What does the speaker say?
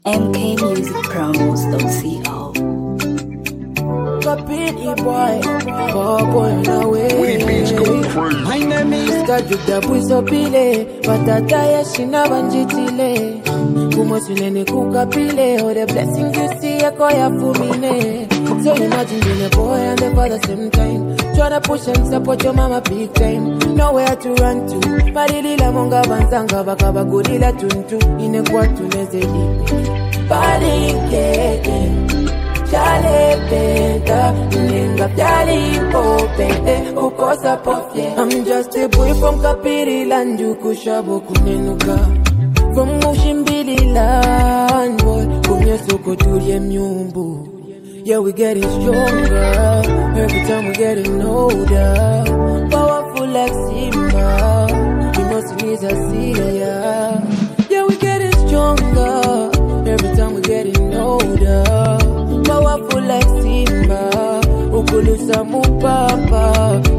mkmusicpromos.co. My name is Kajuda Bwisopile, Patata Yashina Banjitile. Kumosunene Kukapile, all the blessings you see, Akoya Fumine. So imagine being a boy and the father same time. Tryna push and support your mama big time. Nowhere to run to. Marilila Monga Banzanga Bakaba Gudila Tuntu. Inequatu Nezedi. Palikete. Chale penta, ninga pyali popete, ukosa pofye. I'm just a boy from Kapiri Landu Kushabo Kunenuka. From Mushimbili land boy, Kunyesoko Tuye Myumbu. Yeah, we getting stronger, every time we getting older. Powerful like Simba, you know Siniza Syria. Yeah, we getting stronger, every time we getting older. Powerful like Simba, ukulusa mupapa.